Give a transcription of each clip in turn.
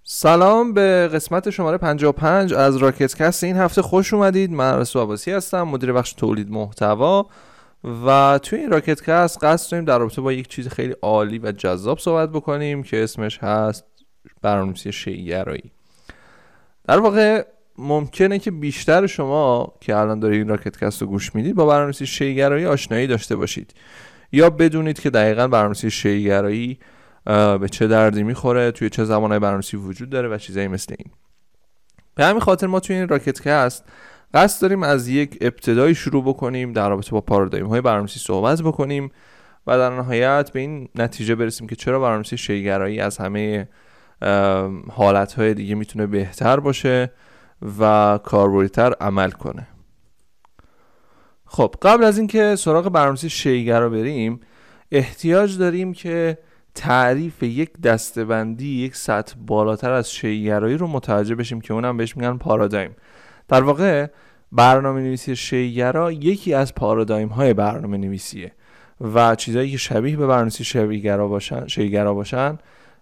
سلام به قسمت شماره 55 از راکت کست. این هفته خوش اومدید. من رسول عباسی هستم، مدیر بخش تولید محتوا و توی این راکت کست قصد داریم در رابطه با یک چیز خیلی عالی و جذاب صحبت بکنیم که اسمش هست برنامه‌نویسی شی‌گرایی. در واقع ممکنه که بیشتر شما که الان دارید این راکت کست رو گوش میدید با برنامه‌نویسی شی‌گرایی آشنایی داشته باشید یا بدونید که دقیقاً برنامه‌نویسی شی‌گرایی به چه دردی میخوره، توی چه زبانهای برنامه‌نویسی وجود داره و چیزایی مثل این. به همین خاطر ما توی این راکت کست قصد داریم از یک ابتدایی شروع بکنیم، در رابطه با پارادایم‌های برنامه‌نویسی صحبت بکنیم و در نهایت به این نتیجه برسیم که چرا برنامه‌نویسی شی‌گرایی از همه حالتهای دیگه میتونه بهتر باشه و کاربردی‌تر عمل کنه. خب قبل از اینکه سراغ برنامه‌نویسی شی‌گرا بریم، احتیاج داریم که تعریف یک دسته‌بندی یک سطح بالاتر از شی‌گرایی رو متوجه بشیم که اونم بهش میگن پارادایم. در واقع برنامه‌نویسی شی‌گرا یکی از پارادایم‌های برنامه‌نویسیه و چیزایی که شبیه به برنامه‌نویسی شی‌گرا باشن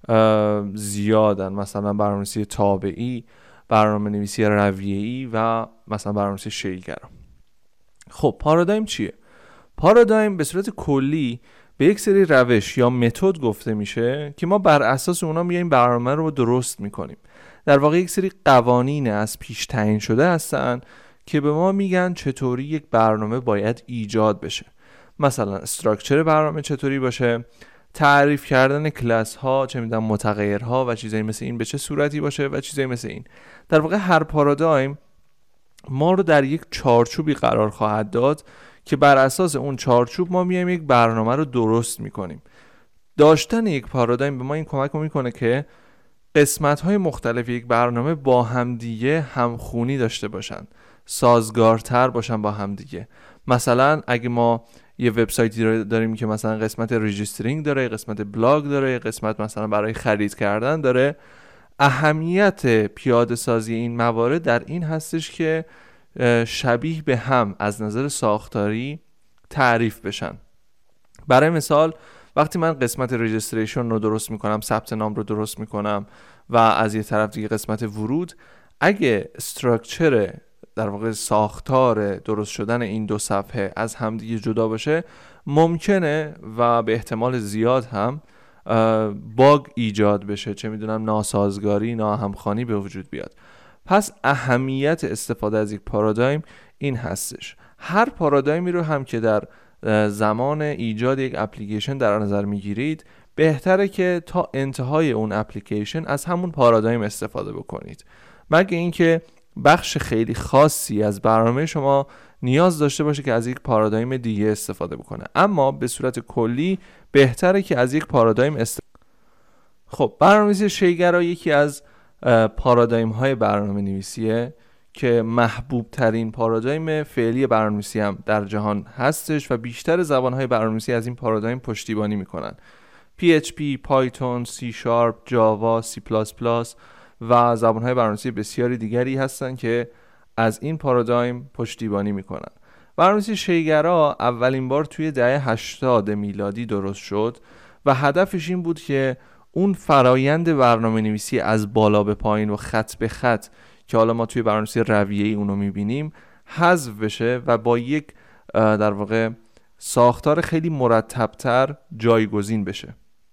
زیادن. مثلا برنامه‌نویسی تابعی، برنامه‌نویسی رویه‌ای و مثلا برنامه‌نویسی شی‌گرا. خب پارادایم چیه؟ پارادایم به صورت کلی به یک سری روش یا متد گفته میشه که ما بر اساس اونا میایم برنامه رو درست میکنیم. در واقع یک سری قوانین از پیش تعیین شده هستن که به ما میگن چطوری یک برنامه باید ایجاد بشه. مثلا استراکچر برنامه چطوری باشه، تعریف کردن کلاس ها، چه میدونم متغیرها و چیزایی مثل این به چه صورتی باشه و چیزایی مثل این. در واقع هر پارادایم ما رو در یک چارچوبی قرار خواهد داد که بر اساس اون چارچوب ما میایم یک برنامه رو درست میکنیم. داشتن یک پارادایم به ما این کمک میکنه که قسمت‌های مختلف یک برنامه با همدیگه همخونی داشته باشن، سازگارتر باشن با همدیگه. مثلا اگه ما یه وبسایتی داریم که مثلا قسمت رجیسترینگ داره، قسمت بلاگ داره، قسمت مثلا برای خرید کردن داره، اهمیت پیاده سازی این موارد در این هستش که شبیه به هم از نظر ساختاری تعریف بشن. برای مثال وقتی من قسمت رجیستریشن رو درست میکنم، ثبت نام رو درست میکنم و از یه طرف دیگه قسمت ورود، اگه استراکچر در واقع ساختار درست شدن این دو صفحه از همدیگه جدا باشه، ممکنه و به احتمال زیاد هم باگ ایجاد بشه، چه میدونم ناسازگاری، ناهمخوانی به وجود بیاد. پس اهمیت استفاده از یک پارادایم این هستش. هر پارادایمی رو هم که در زمان ایجاد یک اپلیکیشن در نظر میگیرید، بهتره که تا انتهای اون اپلیکیشن از همون پارادایم استفاده بکنید، مگه اینکه بخش خیلی خاصی از برنامه شما نیاز داشته باشه که از یک پارادایم دیگه استفاده بکنه. اما به صورت کلی بهتره که از یک پارادایم خب برنامه‌نویسی شی‌گرا یکی از پارادایم های برنامه نویسیه که محبوب ترین پارادایم فعلی برنامه‌نویسی هم در جهان هستش و بیشتر زبان‌های برنامه‌نویسی از این پارادایم پشتیبانی میکنن. PHP، پایتون، C#، جاوا، C++ و زبان‌های برنامه‌نویسی بسیاری دیگری هستن که از این پارادایم پشتیبانی میکنن. برنامه‌نویسی شی‌گرا اولین بار توی دهه 80 میلادی درست شد و هدفش این بود که اون فرایند برنامه نویسی از بالا به پایین و خط به خط که حالا ما توی برنامه‌نویسی رویه‌ای اونو میبینیم حذف بشه و با یک در واقع ساختار خیلی مرتب‌تر جایگزین بشه.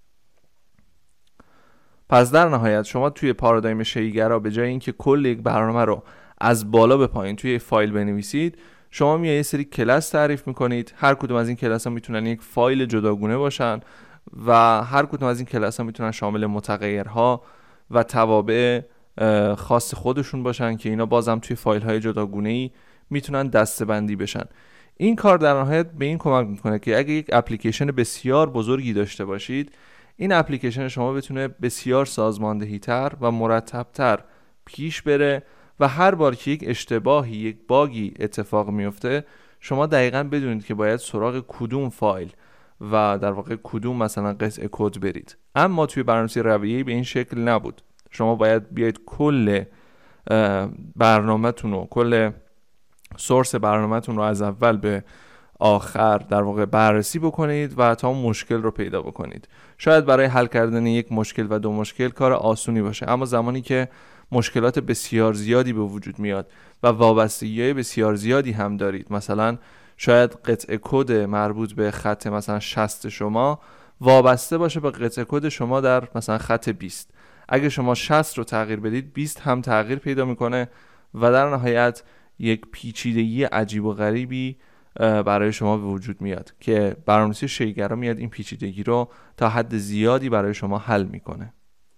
پس در نهایت شما توی پارادایم شی‌گرا به جای اینکه کل یک برنامه رو از بالا به پایین توی فایل بنویسید، شما میایید یه سری کلاس تعریف میکنید. هر کدوم از این کلاس ها میتونن یک فایل جداگونه باشن و هر کدوم از این کلاس ها میتونن شامل متغیرها و توابع خاص خودشون باشن که اینا بازم توی فایل های جداگونه‌ای میتونن دسته‌بندی بشن. این کار در نهایت به این کمک میکنه که اگه یک اپلیکیشن بسیار بزرگی داشته باشید، این اپلیکیشن شما بتونه بسیار سازماندهی‌تر و مرتب‌تر پیش بره و هر بار که یک اشتباهی، یک باگی اتفاق میفته، شما دقیقاً بدونید که باید سراغ کدوم فایل و در واقع کدوم مثلا قطعه کد برید. اما توی برنامه‌نویسی رویه‌ای به این شکل نبود. شما باید بیاید کل برنامه‌تون رو، کل سورس برنامه‌تون رو از اول به آخر در واقع بررسی بکنید و تا مشکل رو پیدا بکنید. شاید برای حل کردن یک مشکل و دو مشکل کار آسونی باشه، اما زمانی که مشکلات بسیار زیادی به وجود میاد و وابستگی‌های بسیار زیادی هم دارید، مثلا شاید قطعه کد مربوط به خط مثلا 60 شما وابسته باشه به قطعه کد شما در مثلا خط 20. اگه شما 60 رو تغییر بدید 20 هم تغییر پیدا میکنه و در نهایت یک پیچیدگی عجیب و غریبی برای شما به وجود میاد که برنامه‌نویسی شیگرا میاد این پیچیدگی رو تا حد زیادی برای شما حل میکنه.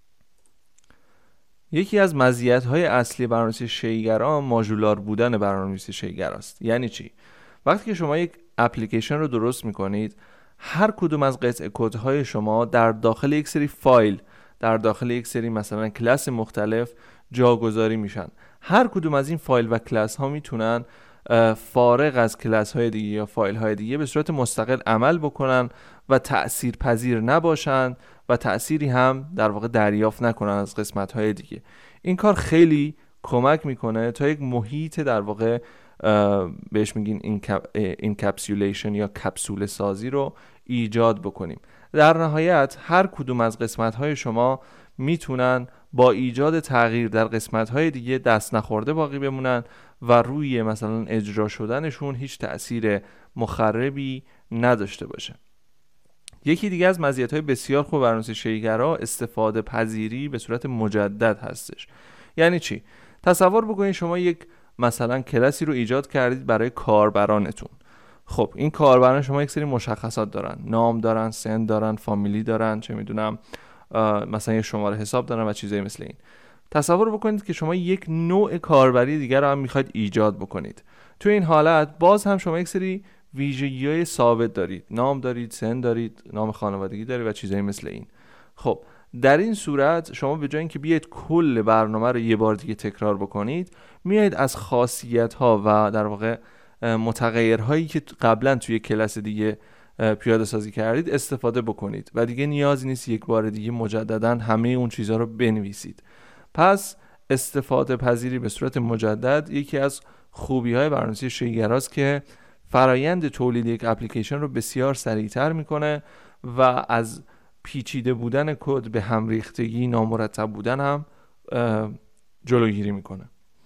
یکی از مزیت‌های اصلی برنامه‌نویسی شیگرا ماژولار بودن برنامه‌نویسی شیگراست. یعنی چی؟ وقتی که شما یک اپلیکیشن رو درست میکنید، هر کدوم از قطعه کدهای شما در داخل یک سری فایل، در داخل یک سری مثلا کلاس مختلف جاگذاری میشن. هر کدوم از این فایل و کلاس ها میتونن فارغ از کلاس های دیگه یا فایل های دیگه به صورت مستقل عمل بکنن و تأثیر پذیر نباشن و تأثیری هم در واقع دریافت نکنن از قسمت های دیگه. این کار خیلی کمک میکنه تا یک محیط در واقع بهش میگین اینکپسولیشن یا کپسول سازی رو ایجاد بکنیم. در نهایت هر کدوم از قسمت های شما میتونن با ایجاد تغییر در قسمت های دیگه دست نخورده باقی بمونن و روی مثلا اجرا شدنشون هیچ تأثیر مخربی نداشته باشه. یکی دیگه از مزیت‌های بسیار خوب برنامه‌نویسی شیگرا استفاده پذیری به صورت مجدد هستش. یعنی چی؟ تصور بکنید شما یک مثلا کلاسی رو ایجاد کردید برای کاربرانتون. خب این کاربران شما یک سری مشخصات دارن، نام دارن، سن دارن، فامیلی دارن، چه میدونم مثلا یه شماره حساب دارن و چیزایی مثل این. تصور بکنید که شما یک نوع کاربری دیگر رو هم میخواید ایجاد بکنید. تو این حالت باز هم شما یک سری ویژگی‌های ثابت دارید، نام دارید، سن دارید، نام خانوادگی دارید و چیزایی مثل این. خب در این صورت شما به جای اینکه بیاید کل برنامه رو یه بار دیگه تکرار بکنید، میایید از خاصیت‌ها و در واقع متغیرهایی که قبلا توی کلاس دیگه پیاده سازی کردید استفاده بکنید و دیگه نیازی نیست یک بار دیگه مجددا همه اون چیزها رو بنویسید. پس استفاده پذیری به صورت مجدد یکی از خوبی‌های برنامه‌نویسی شیگراست که فرایند تولید یک اپلیکیشن رو بسیار سریعتر میکنه و از پیچیده بودن کد به هم ریختگی، نامرتب بودن هم جلوگیری میکنه.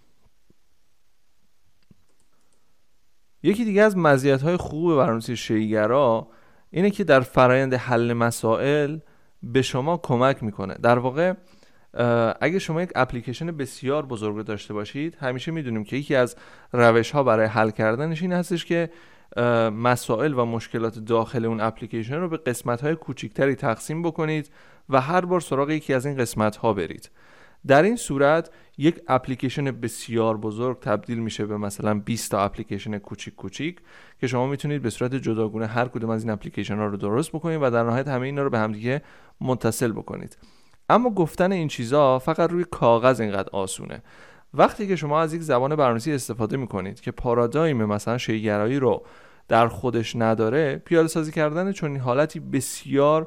یکی دیگه از مزیت‌های خوب برنامه‌نویسی شیگرا اینه که در فرایند حل مسائل به شما کمک میکنه. در واقع اگه شما یک اپلیکیشن بسیار بزرگ داشته باشید، همیشه میدونیم که یکی از روش‌ها برای حل کردنش این هستش که مسائل و مشکلات داخل اون اپلیکیشن رو به قسمت‌های کوچکتری تقسیم بکنید و هر بار سراغ یکی از این قسمت‌ها برید. در این صورت یک اپلیکیشن بسیار بزرگ تبدیل میشه به مثلا 20 تا اپلیکیشن کوچیک کوچیک که شما میتونید به صورت جداگانه هر کدوم از این اپلیکیشن ها رو درست بکنید و در نهایت همه اینا رو به هم دیگه متصل بکنید. اما گفتن این چیزا فقط روی کاغذ اینقدر آسونه. وقتی که شما از یک زبان برنامه‌نویسی استفاده میکنید که پارادایم مثلا شیگرایی رو در خودش نداره، پیاده سازی کردن چون این حالتی بسیار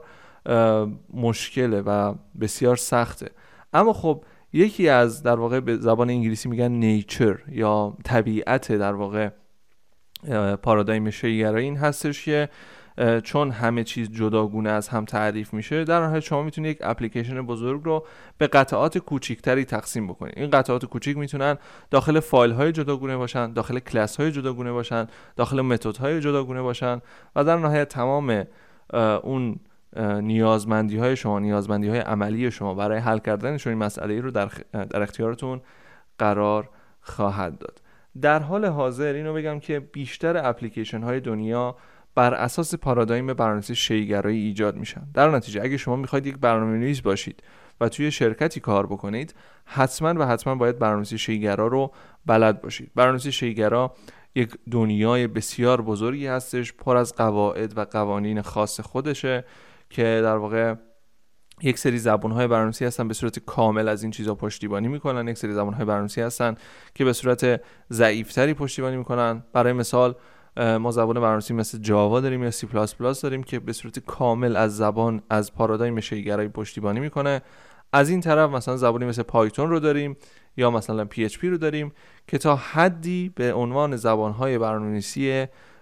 مشکله و بسیار سخته. اما خب یکی از در واقع به زبان انگلیسی میگن نیچر یا طبیعت در واقع پارادایم شیگرایی این هستش که چون همه چیز جداگونه از هم تعریف میشه، در نهایت شما میتونید یک اپلیکیشن بزرگ رو به قطعات کوچیکتری تقسیم بکنید. این قطعات کوچیک میتونن داخل فایل های جداگونه باشن، داخل کلاس های جداگونه باشن، داخل متد های جداگونه باشن و در نهایت تمام اون نیازمندی های شما، نیازمندی های عملی شما برای حل کردن این مسئله رو در اختیارتون قرار خواهد داد. در حال حاضر اینو بگم که بیشتر اپلیکیشن های دنیا بر اساس پارادایم برنامه‌نویسی شیگرایی ایجاد میشن. در نتیجه اگه شما میخواید یک برنامه‌نویس باشید و توی شرکتی کار بکنید، حتما باید برنامه‌نویسی شیگرا رو بلد باشید. برنامه‌نویسی شیگرا یک دنیای بسیار بزرگی هستش، پر از قواعد و قوانین خاص خودشه که در واقع یک سری زبان‌های برنامه‌نویسی هستن به صورت کامل از این چیزا پشتیبانی میکنن، یک سری زبان‌های برنامه‌نویسی هستن که به صورت ضعیف‌تری پشتیبانی میکنن. برای مثال ما زبان برنامه‌نویسی مثل جاوا داریم یا سی پلاس پلاس داریم که به صورت کامل از پارادایم شیگرایی پشتیبانی میکنه. از این طرف مثلا زبانی مثل پایتون رو داریم یا مثلا PHP رو داریم که تا حدی به عنوان زبان‌های برنامه‌نویسی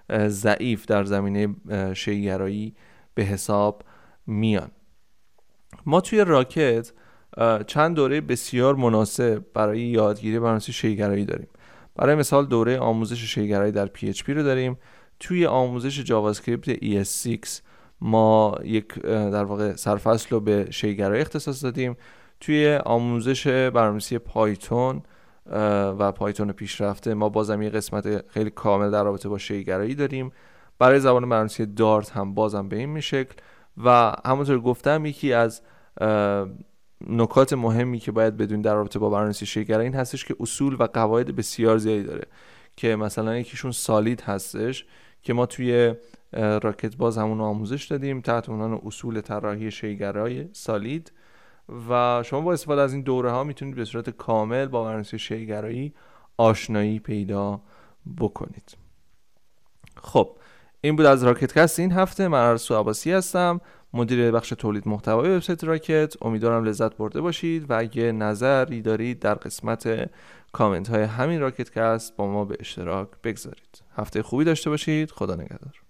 ضعیف در زمینه شی‌گرایی به حساب میان. ما توی راکت چند دوره بسیار مناسب برای یادگیری برنامه‌نویسی شی‌گرایی داریم. برای مثال دوره آموزش شی‌گرایی در PHP رو داریم. توی آموزش جاوا اسکریپت ES6 ما یک در واقع سرفصل رو به شی‌گرایی اختصاص دادیم. توی آموزش برنامه‌نویسی پایتون و پایتون پیشرفته ما بازم یه قسمت خیلی کامل در رابطه با شی‌گرایی داریم. برای زبان برنامه‌نویسی دارت هم بازم به این شکل و همونطور گفتم یکی از نکات مهمی که باید بدونید در رابطه با برنامه‌نویسی شی‌گرایی این هستش که اصول و قواعد بسیار زیادی داره که مثلا یکیشون سالید هستش که ما توی راکت باز همون آموزش دادیم تحت عنوان اصول طراحی شی‌گرایی سالید و شما با استفاده از این دوره ها میتونید به صورت کامل با برنامه‌نویسی شی‌گرایی آشنایی پیدا بکنید. خب این بود از راکت کست این هفته. من ارسطو عباسی هستم، مدیر بخش تولید محتوای وبسایت راکت. امیدوارم لذت برده باشید و اگه نظری دارید در قسمت کامنت های همین راکت کست با ما به اشتراک بگذارید. هفته خوبی داشته باشید. خدا نگهدار.